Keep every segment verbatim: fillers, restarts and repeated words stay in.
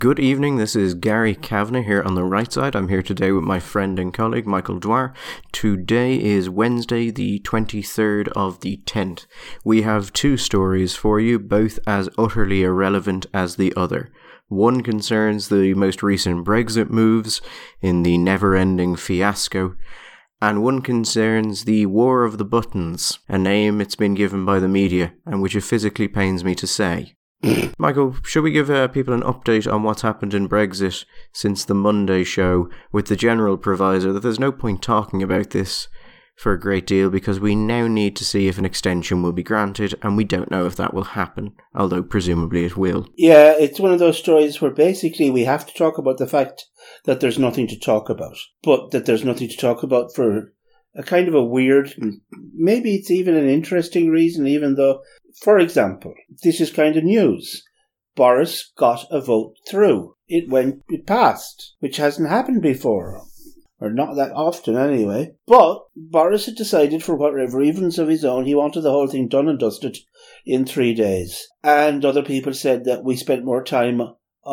Good evening, this is Gary Kavanagh here on the right side. I'm here today with my friend and colleague Michael Dwyer. Today is Wednesday the twenty-third of the tenth. We have two stories for you, both as utterly irrelevant as the other. One concerns the most recent Brexit moves in the never-ending fiasco, and one concerns the War of the Buttons, a name it's been given by the media, and which it physically pains me to say. Michael, should we give uh, people an update on what's happened in Brexit since the Monday show, with the general proviso that there's no point talking about this for a great deal because we now need to see if an extension will be granted, and we don't know if that will happen, although presumably it will. Yeah, it's one of those stories where basically we have to talk about the fact that there's nothing to talk about, but that there's nothing to talk about for a kind of a weird, maybe it's even an interesting reason, even though, for example, this is kind of news. Boris got a vote through. It went, it passed, which hasn't happened before. Or not that often anyway. But Boris had decided, for whatever reasons of his own, he wanted the whole thing done and dusted in three days. And other people said that we spent more time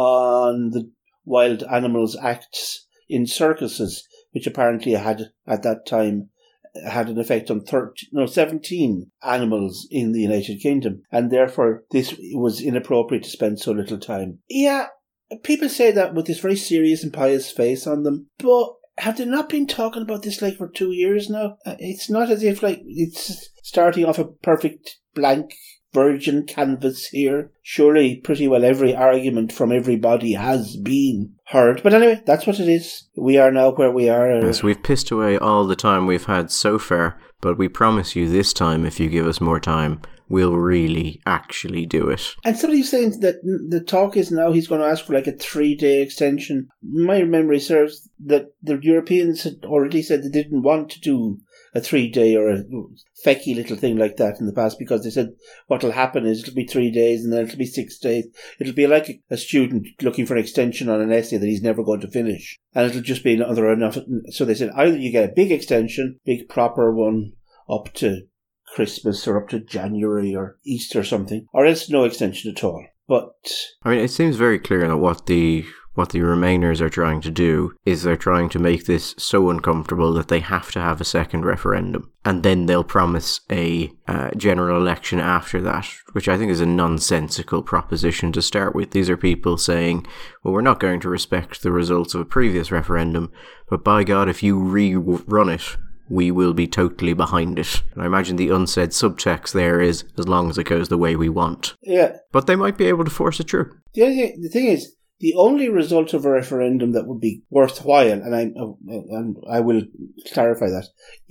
on the Wild Animals Acts in circuses, which apparently had, at that time, had an effect on thirteen, no, seventeen animals in the United Kingdom, and therefore this was inappropriate to spend so little time. Yeah, people say that with this very serious and pious face on them, but have they not been talking about this like for two years now? It's not as if like it's starting off a perfect blank virgin canvas here. Surely pretty well every argument from everybody has been heard. But anyway, that's what it is. We are now where we are. Yes, we've pissed away all the time we've had so far, but we promise you this time, if you give us more time, we'll really actually do it. And somebody's saying that the talk is now he's going to ask for like a three-day extension. My memory serves that the Europeans had already said they didn't want to do a three-day or a fecky little thing like that in the past, because they said what'll happen is it'll be three days and then it'll be six days. It'll be like a student looking for an extension on an essay that he's never going to finish. And it'll just be another enough. So they said either you get a big extension, big proper one, up to Christmas or up to January or Easter or something, or else no extension at all. But I mean, it seems very clear that what the what the Remainers are trying to do is they're trying to make this so uncomfortable that they have to have a second referendum, and then they'll promise a uh, general election after that, which I think is a nonsensical proposition to start with. These are people saying, well, we're not going to respect the results of a previous referendum, but by God, if you rerun it, we will be totally behind it. And I imagine the unsaid subtext there is, as long as it goes the way we want. Yeah. But they might be able to force it through. The, other thing, the thing is, the only result of a referendum that would be worthwhile, and I, and I will clarify that,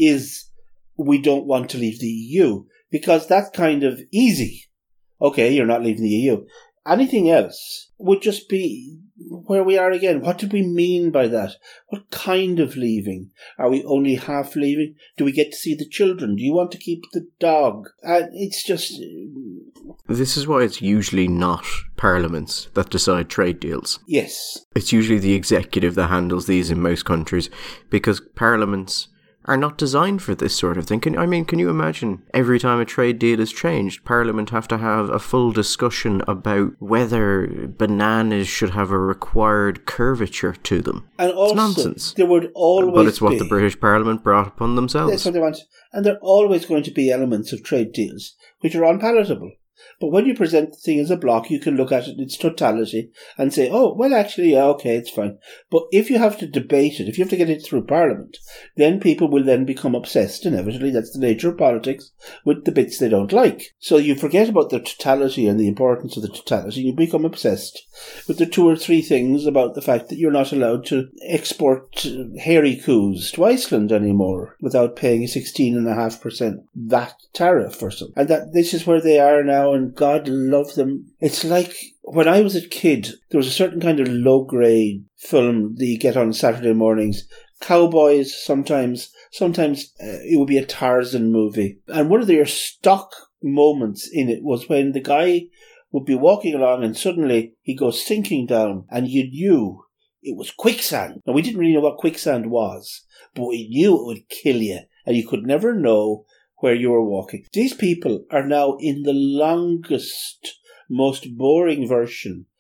is we don't want to leave the E U. Because that's kind of easy. Okay, you're not leaving the E U. Anything else would just be where we are again. What did we mean by that? What kind of leaving? Are we only half leaving? Do we get to see the children? Do you want to keep the dog? And it's just... This is why it's usually not parliaments that decide trade deals. Yes. It's usually the executive that handles these in most countries, because parliaments are not designed for this sort of thing. Can, I mean, can you imagine every time a trade deal is changed, Parliament have to have a full discussion about whether bananas should have a required curvature to them? And also, it's nonsense. There would always But it's what be, the British Parliament brought upon themselves. That's what they want. And there are always going to be elements of trade deals which are unpalatable. But when you present the thing as a block, you can look at it in its totality and say, oh, well, actually, yeah, okay, it's fine. But if you have to debate it, if you have to get it through Parliament, then people will then become obsessed, inevitably, that's the nature of politics, with the bits they don't like. So you forget about the totality and the importance of the totality, you become obsessed with the two or three things about the fact that you're not allowed to export hairy coos to Iceland anymore without paying a sixteen point five percent V A T tariff or something. And that this is where they are now, and God love them. It's like when I was a kid, there was a certain kind of low-grade film that you get on Saturday mornings. Cowboys, sometimes. Sometimes uh, it would be a Tarzan movie. And one of their stock moments in it was when the guy would be walking along and suddenly he goes sinking down, and you knew it was quicksand. Now, we didn't really know what quicksand was, but we knew it would kill you, and you could never know where you were walking. These people are now in the longest, most boring version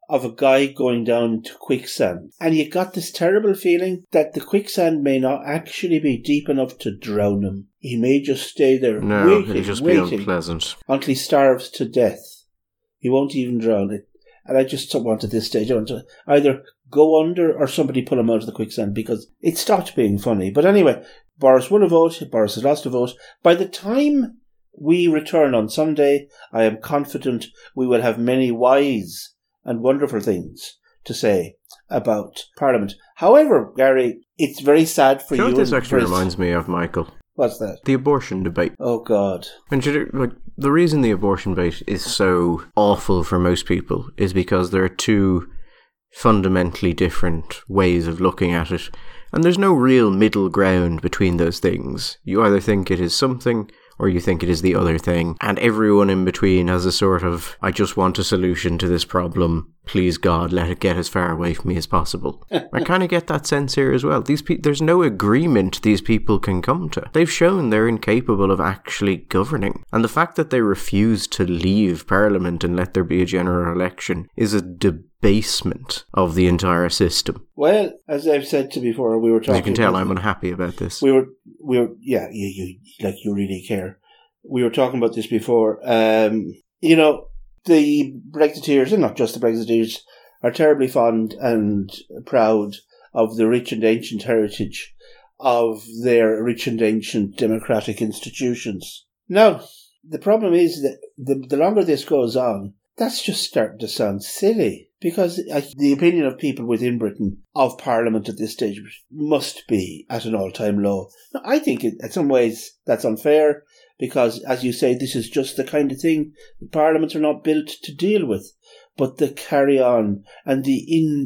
of a guy going down into quicksand. And you got this terrible feeling that the quicksand may not actually be deep enough to drown him. He may just stay there no, waiting, it'll just waiting be unpleasant. until he starves to death. He won't even drown it. And I just don't want at this stage, I want to either go under or somebody pull him out of the quicksand, because it stopped being funny. But anyway, Boris won a vote. Boris has lost a vote. By the time we return on Sunday, I am confident we will have many wise and wonderful things to say about Parliament. However, Gary, it's very sad for you. you. Know what this actually very... reminds me of, Michael? What's that? The abortion debate. Oh, God. And like, the reason the abortion debate is so awful for most people is because there are two fundamentally different ways of looking at it. And there's no real middle ground between those things. You either think it is something or you think it is the other thing. And everyone in between has a sort of, I just want a solution to this problem. Please God, let it get as far away from me as possible. I kind of get that sense here as well. These pe- There's no agreement these people can come to. They've shown they're incapable of actually governing. And the fact that they refuse to leave Parliament and let there be a general election is a debasement of the entire system. Well, as I've said to before, we were talking... As you can tell, about, I'm unhappy about this. We were, we were, yeah, you, you, like you really care. We were talking about this before. Um, you know, the Brexiteers, and not just the Brexiteers, are terribly fond and proud of the rich and ancient heritage of their rich and ancient democratic institutions. Now, the problem is that the, the longer this goes on, that's just starting to sound silly, because I, the opinion of people within Britain of Parliament at this stage must be at an all-time low. Now, I think it, in some ways that's unfair, because, as you say, this is just the kind of thing that Parliaments are not built to deal with. But the carry-on and the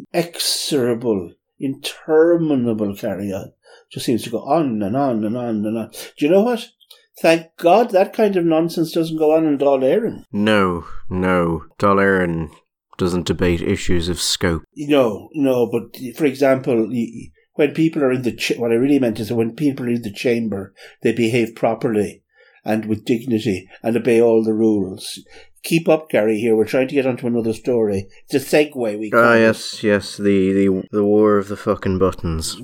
inexorable, interminable carry-on just seems to go on and on and on and on. Do you know what? Thank God that kind of nonsense doesn't go on in Dáil Éireann. No, no. Dáil Éireann doesn't debate issues of scope. No, no, but for example, when people are in the... Ch- what I really meant is that when people are in the chamber, they behave properly and with dignity and obey all the rules. Keep up, Gary, here. We're trying to get onto another story. It's a segue, we call Ah, it. yes, yes, the, the, the war of the fucking buttons.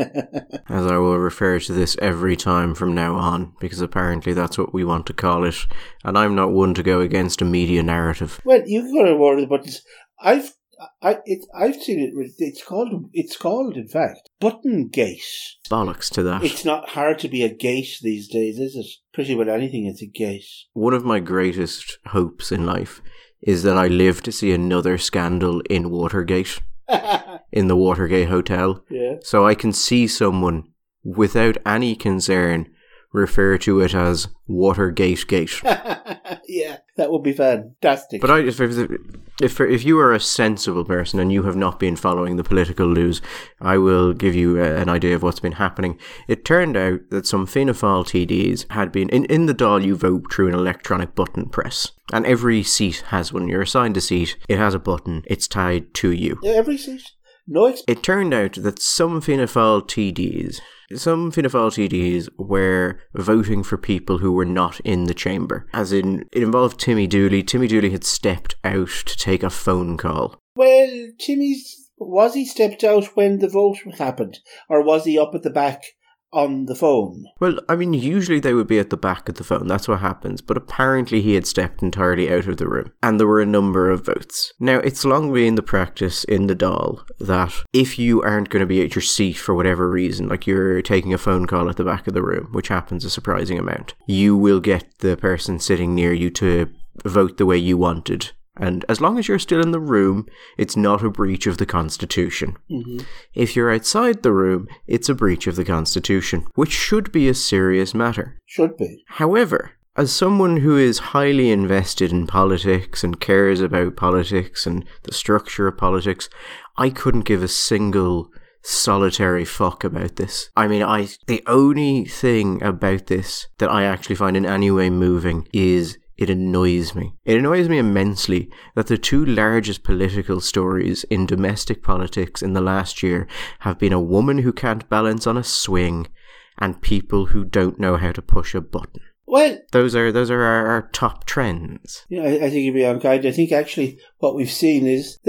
As I will refer to this every time from now on, because apparently that's what we want to call it, and I'm not one to go against a media narrative. Well, you can go to war of the buttons. I've I it, I've seen it. It's called. It's called, in fact, Button Gate. Bollocks to that. It's not hard to be a gate these days, is it? Pretty well anything is a gate. One of my greatest hopes in life is that I live to see another scandal in Watergate, in the Watergate Hotel. Yeah. So I can see someone without any concern refer to it as Watergate Gate. Yeah, that would be fantastic. But I, if, if, if if you are a sensible person and you have not been following the political news, I will give you a, an idea of what's been happening. It turned out that some Fianna Fáil T Ds had been... In, in the Dáil, you vote through an electronic button press. And every seat has one. You're assigned a seat. It has a button. It's tied to you. Yeah, every seat? No exp- It turned out that some Fianna Fáil T Ds... Some Fianna Fáil T Ds were voting for people who were not in the chamber. As in, it involved Timmy Dooley. Timmy Dooley had stepped out to take a phone call. Well, Timmy's... Was he stepped out when the vote happened? Or was he up at the back on the phone? Well, I mean, usually they would be at the back of the phone. That's what happens. But apparently he had stepped entirely out of the room. And there were a number of votes. Now, it's long been the practice in the Dáil that if you aren't going to be at your seat for whatever reason, like you're taking a phone call at the back of the room, which happens a surprising amount, you will get the person sitting near you to vote the way you wanted. And as long as you're still in the room, it's not a breach of the Constitution. Mm-hmm. If you're outside the room, it's a breach of the Constitution, which should be a serious matter. Should be. However, as someone who is highly invested in politics and cares about politics and the structure of politics, I couldn't give a single solitary fuck about this. I mean, I the only thing about this that I actually find in any way moving is... It annoys me. It annoys me immensely that the two largest political stories in domestic politics in the last year have been a woman who can't balance on a swing and people who don't know how to push a button. Well, those are those are our, our top trends. Yeah, I, I think you'd be unkind. I think actually what we've seen is that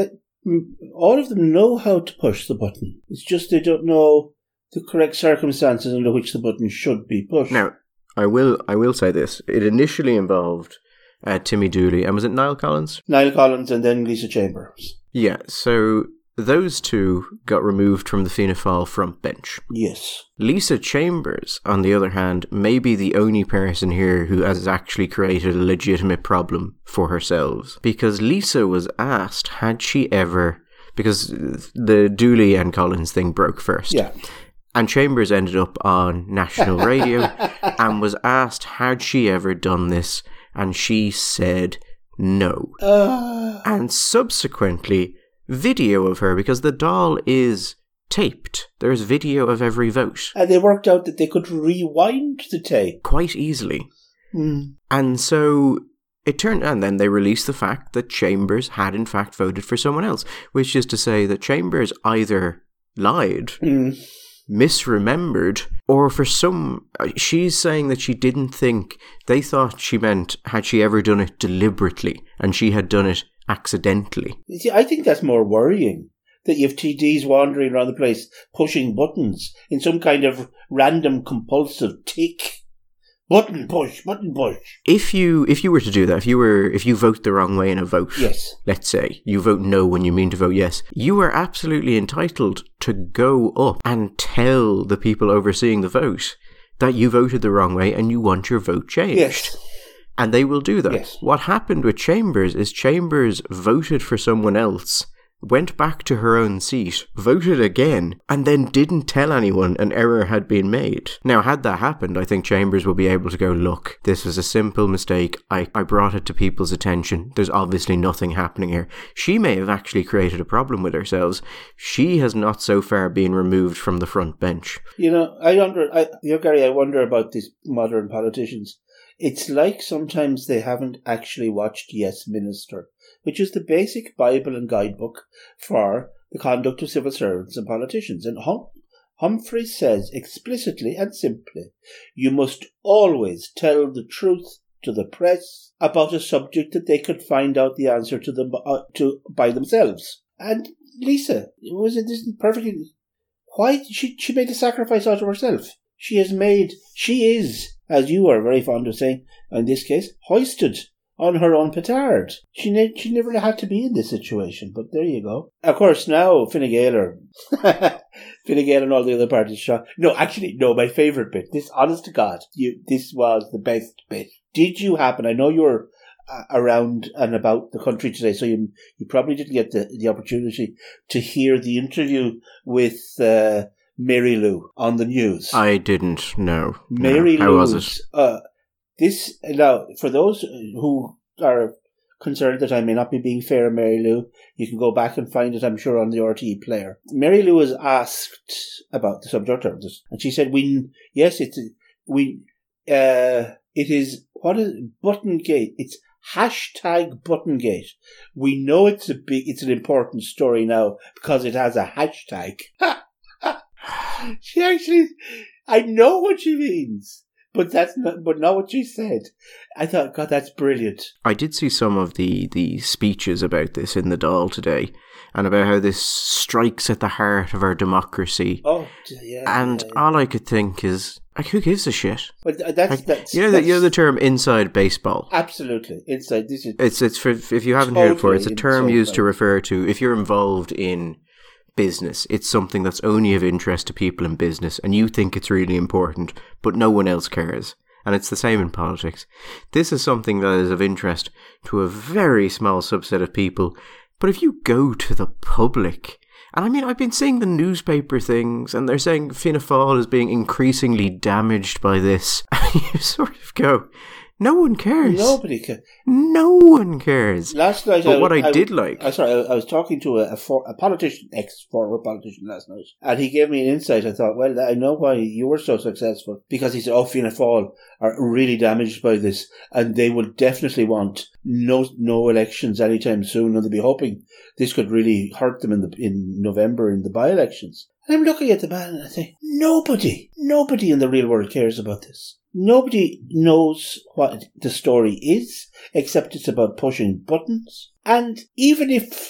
all of them know how to push the button. It's just they don't know the correct circumstances under which the button should be pushed. Now, I will I will say this. It initially involved uh, Timmy Dooley, and was it Niall Collins? Niall Collins and then Lisa Chambers. Yeah, so those two got removed from the Fianna Fáil front bench. Yes. Lisa Chambers, on the other hand, may be the only person here who has actually created a legitimate problem for herself. Because Lisa was asked, had she ever... Because the Dooley and Collins thing broke first. Yeah. And Chambers ended up on national radio and was asked, had she ever done this? And she said no. Uh... And subsequently, video of her, because the doll is taped. There's video of every vote. And they worked out that they could rewind the tape. Quite easily. Mm. And so it turned, and then they released the fact that Chambers had in fact voted for someone else, which is to say that Chambers either lied, mm. misremembered, or for some, she's saying that she didn't think, they thought she meant, had she ever done it deliberately, and she had done it accidentally. See, I think that's more worrying, that you have T Ds wandering around the place pushing buttons in some kind of random compulsive tick. Button push, button push. If you if you were to do that, if you were if you vote the wrong way in a vote, yes, let's say you vote no when you mean to vote yes, you are absolutely entitled to go up and tell the people overseeing the vote that you voted the wrong way and you want your vote changed. Yes. And they will do that. Yes. What happened with Chambers is Chambers voted for someone else, went back to her own seat, voted again, and then didn't tell anyone an error had been made. Now, had that happened, I think Chambers will be able to go, look, this was a simple mistake. I, I brought it to people's attention. There's obviously nothing happening here. She may have actually created a problem with herself. She has not so far been removed from the front bench. You know, I wonder, I, you know, Gary, I wonder about these modern politicians. It's like sometimes they haven't actually watched Yes Minister, which is the basic Bible and guidebook for the conduct of civil servants and politicians. And hum- Humphrey says explicitly and simply, you must always tell the truth to the press about a subject that they could find out the answer to them uh, to by themselves. And Lisa, was it this perfectly? Why she she made a sacrifice out of herself? She has made. She is, as you are very fond of saying, in this case, hoisted on her own petard. She ne- she never had to be in this situation, but there you go. Of course, now Fine Gael Fine Gael and all the other parties shot. No, actually, no, my favourite bit, this, honest to God, you, this was the best bit. Did you happen, I know you were uh, around and about the country today, so you you probably didn't get the, the opportunity to hear the interview with uh, Mary Lou on the news. I didn't know. Mary no. How Lou's, was it? Uh, This, now, for those who are concerned that I may not be being fair, Mary Lou, you can go back and find it, I'm sure, on the R T E player. Mary Lou was asked about the subject of this, and she said, "We, yes, it's, we, uh, it is, what is, Buttongate, it's hashtag Buttongate. We know it's a big, it's an important story now, because it has a hashtag." She actually, I know what she means. But that's not, but not what she said. I thought, God, that's brilliant. I did see some of the, the speeches about this in the Dáil today, and about how this strikes at the heart of our democracy. Oh, yeah. And yeah, yeah. all I could think is, like, who gives a shit? But that's like, that's you know that's, the you know the term inside baseball. Absolutely, inside this is it's it's for if you haven't totally heard it before, it's a term used to baseball. refer to if you're involved in business. It's something that's only of interest to people in business, and you think it's really important, but no one else cares. And it's the same in politics. This is something that is of interest to a very small subset of people, but if you go to the public, and I mean, I've been seeing the newspaper things, and they're saying Fianna Fáil is being increasingly damaged by this, and you sort of go, no one cares. Nobody cares. No one cares. Last night, but I, what I, I did like... I, sorry, I, I was talking to a, a, for, a politician, ex-former politician last night, and he gave me an insight. I thought, well, I know why you were so successful, because he said, oh, Fianna Fáil are really damaged by this, and they will definitely want no no elections anytime soon, and they'll be hoping this could really hurt them in the in November in the by-elections. And I'm looking at the man and I think, nobody, nobody in the real world cares about this. Nobody knows what the story is, except it's about pushing buttons. And even if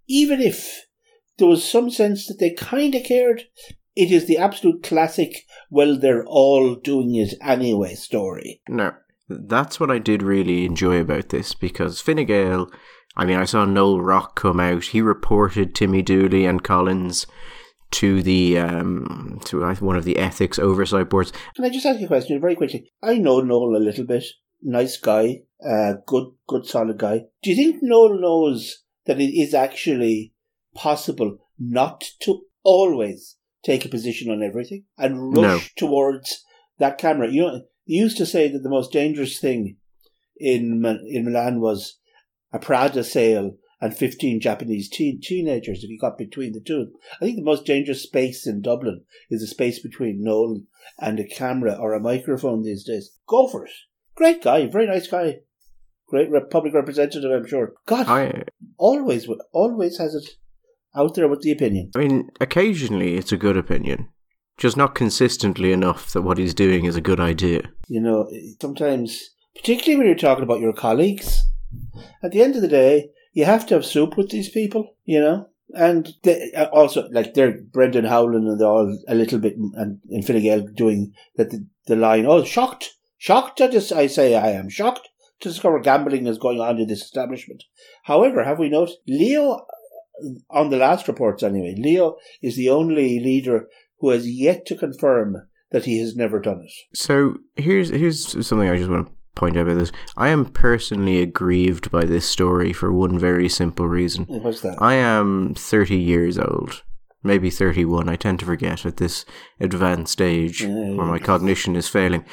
even if there was some sense that they kind of cared, it is the absolute classic, well, they're all doing it anyway story. No, that's what I did really enjoy about this, because Fine Gael, I mean, I saw Noel Rock come out. He reported Timmy Dooley and Collins to the um to one of the ethics oversight boards. Can I just ask you a question very quickly? I know Noel a little bit. Nice guy, uh, good, good, solid guy. Do you think Noel knows that it is actually possible not to always take a position on everything and rush No. towards that camera? You know, they used to say that the most dangerous thing in in Milan was a Prada sale and fifteen Japanese teen- teenagers if you got between the two of them. I think the most dangerous space in Dublin is the space between Noel and a camera or a microphone these days. Go for it. Great guy, very nice guy. Great rep- public representative, I'm sure. God, I, always, always has it out there with the opinion. I mean, occasionally it's a good opinion, just not consistently enough that what he's doing is a good idea. You know, sometimes, particularly when you're talking about your colleagues, at the end of the day, you have to have soup with these people, you know? And they, also, like, they're Brendan Howlin and they're all a little bit, and, and Fine Gael doing that the, the line, oh, shocked, shocked, I, just, I say I am shocked to discover gambling is going on in this establishment. However, have we noticed, Leo, on the last reports anyway, Leo is the only leader who has yet to confirm that he has never done it. So here's here's something I just want to point out about this. I am personally aggrieved by this story for one very simple reason. What's that? I am thirty years old, maybe thirty-one. I tend to forget at this advanced age Yeah, where my yeah. cognition is failing.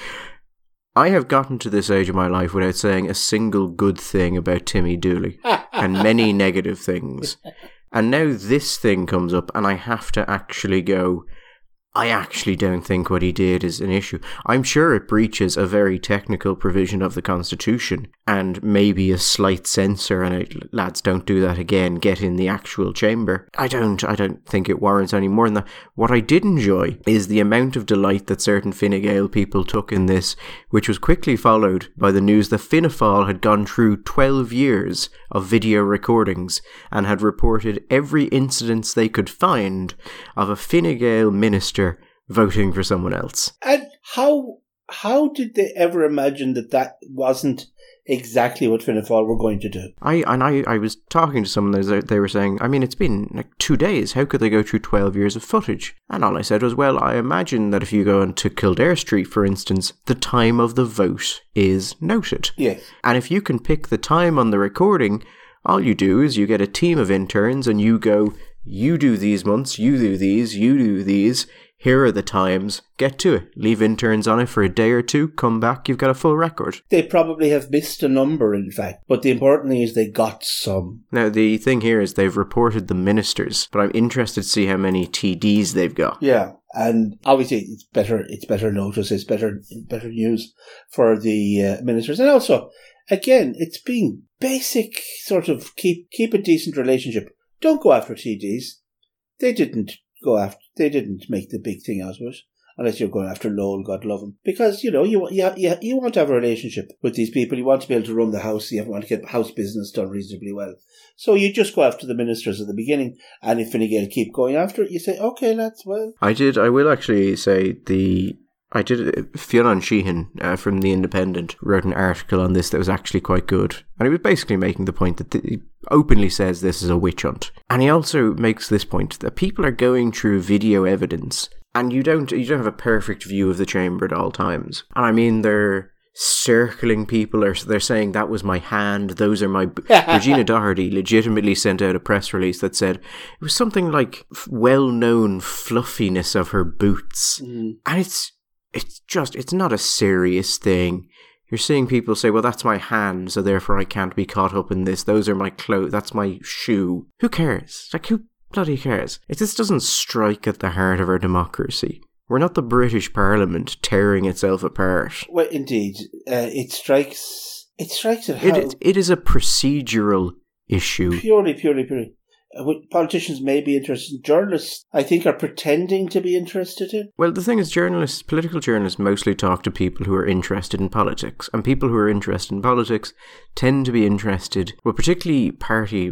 I have gotten to this age of my life without saying a single good thing about Timmy Dooley and many negative things. And now this thing comes up and I have to actually go, I actually don't think what he did is an issue. I'm sure it breaches a very technical provision of the Constitution and maybe a slight censor and it, lads, don't do that again, get in the actual chamber. I don't, I don't think it warrants any more than that. What I did enjoy is the amount of delight that certain Fine Gael people took in this, which was quickly followed by the news that Fianna Fáil had gone through twelve years of video recordings and had reported every incident they could find of a Fine Gael minister voting for someone else. And how how did they ever imagine that that wasn't exactly what Fianna Fáil were going to do? I and I, I was talking to someone, they they were saying, I mean, it's been like two days, how could they go through twelve years of footage? And all I said was, well, I imagine that if you go into Kildare Street, for instance, the time of the vote is noted. Yes. And if you can pick the time on the recording, all you do is you get a team of interns and you go, you do these months, you do these, you do these, here are the times, get to it. Leave interns on it for a day or two, come back, you've got a full record. They probably have missed a number, in fact. But the important thing is they got some. Now, the thing here is they've reported the ministers, but I'm interested to see how many T Ds they've got. Yeah. And obviously it's better it's better notice, it's better better news for the uh, ministers. And also, again, it's being basic sort of keep keep a decent relationship. Don't go after T Ds. They didn't go after, they didn't make the big thing out of it. Unless you're going after Lowell, God love him. Because, you know, you, you, you, you want to have a relationship with these people. You want to be able to run the house. You want to get house business done reasonably well. So you just go after the ministers at the beginning. And if Fine Gael keep going after it, you say, okay, lads, well. I did, I will actually say the... I did, Fionn Sheehan uh, from The Independent wrote an article on this that was actually quite good. And he was basically making the point that th- he openly says this is a witch hunt. And he also makes this point that people are going through video evidence and you don't you don't have a perfect view of the chamber at all times. And I mean, they're circling people, or they're saying that was my hand, those are my... B-. Regina Doherty legitimately sent out a press release that said it was something like well-known fluffiness of her boots. Mm. And it's... It's just, it's not a serious thing. You're seeing people say, well, that's my hand, so therefore I can't be caught up in this. Those are my clothes, that's my shoe. Who cares? Like, who bloody cares? It just doesn't strike at the heart of our democracy. We're not the British Parliament tearing itself apart. Well, indeed. Uh, it strikes, it strikes at how... It, it is a procedural issue. Purely, purely, purely. Uh, politicians may be interested. Journalists, I think, are pretending to be interested in. Well, the thing is, journalists, political journalists mostly talk to people who are interested in politics. And people who are interested in politics tend to be interested, well, particularly party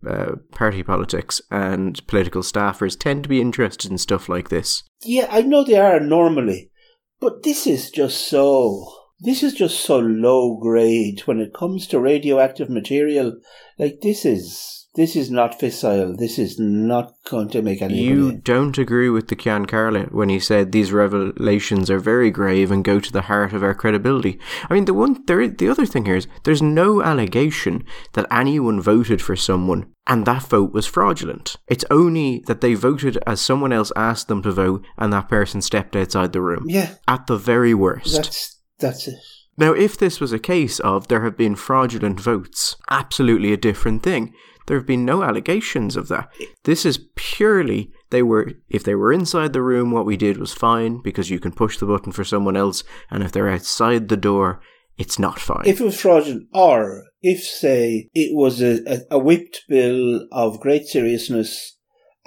uh, party politics and political staffers tend to be interested in stuff like this. Yeah, I know they are normally, but this is just so... This is just so low grade when it comes to radioactive material. Like, this is... This is not fissile. This is not going to make any... You don't agree with the Cian Carla when he said these revelations are very grave and go to the heart of our credibility. I mean, the one, there, the other thing here is there's no allegation that anyone voted for someone and that vote was fraudulent. It's only that they voted as someone else asked them to vote and that person stepped outside the room. Yeah. At the very worst. That's, that's it. Now, if this was a case of there have been fraudulent votes, absolutely a different thing. There have been no allegations of that. This is purely, they were, if they were inside the room, what we did was fine, because you can push the button for someone else, and if they're outside the door, it's not fine. If it was fraudulent, or if, say, it was a, a, a whipped bill of great seriousness,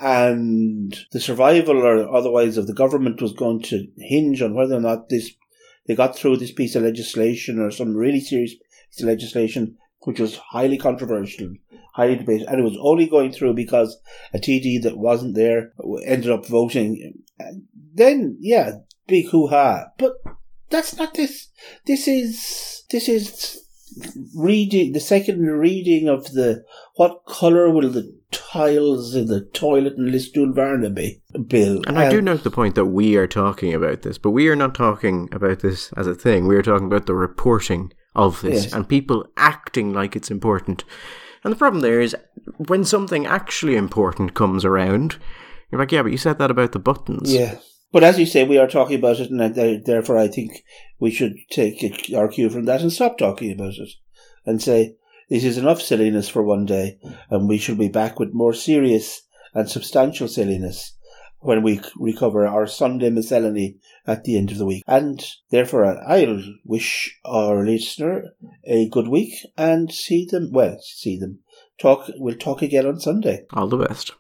and the survival or otherwise of the government was going to hinge on whether or not this they got through this piece of legislation or some really serious piece of legislation, which was highly controversial, highly debated, and it was only going through because a T D that wasn't there ended up voting, then, yeah, big hoo-ha. But that's not this. This is, this is reading, the second reading of the, what colour will the tiles in the toilet in Lisdoonvarna be, bill. And I do note the point that we are talking about this, but we are not talking about this as a thing. We are talking about the reporting of this, yes, and people acting like it's important. And the problem there is, when something actually important comes around, you're like, yeah, but you said that about the buttons. Yeah. But as you say, we are talking about it, and therefore I think we should take our cue from that and stop talking about it. And say, this is enough silliness for one day, and we shall be back with more serious and substantial silliness when we recover our Sunday miscellany at the end of the week. And therefore, I'll wish our listener a good week and see them, well, see them. Talk. We'll talk again on Sunday. All the best.